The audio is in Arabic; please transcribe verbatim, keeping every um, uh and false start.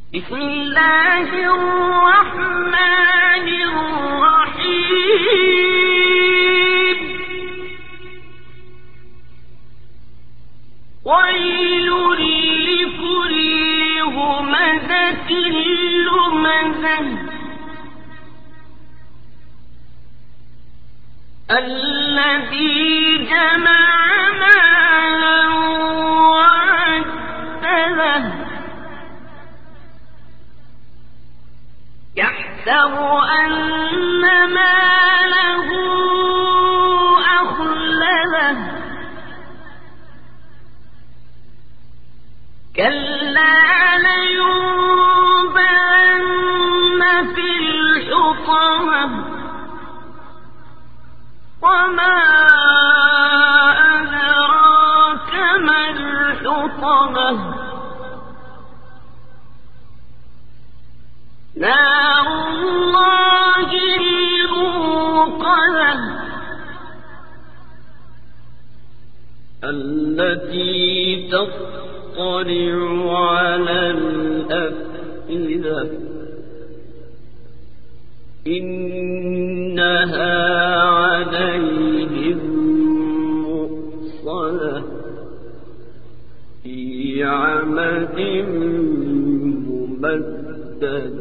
بسم الله الرحمن الرحيم ويل لكل همزة لمزة الذي جمع مالا وعدده يحسب أن ماله أخلده كلا لينبذن في الحطمة وما أدراك ما الحطمة نار الله الموقدة التي تطلع على الأفئدة إنها عليهم مؤصدة في عمد ممددة